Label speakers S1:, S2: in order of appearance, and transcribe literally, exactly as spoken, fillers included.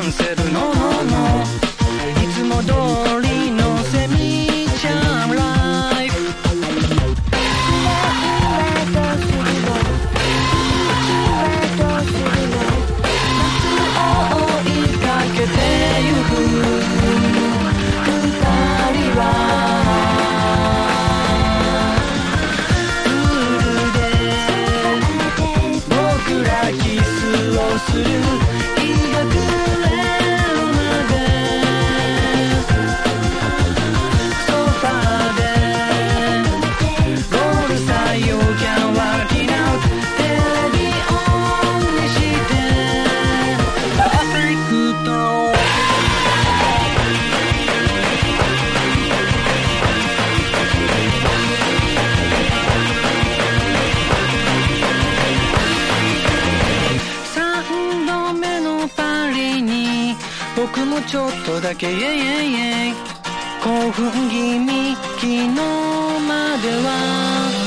S1: ンセルのののいつも通りのセミチャームライフ夏を追いかけてゆく二人はする日が暮れるまでソファーでゴールサイをキャンワーキングアウトテレビオンにしてパーフェクト僕もちょっとだけイェイイェイイェイ興奮気味昨日までは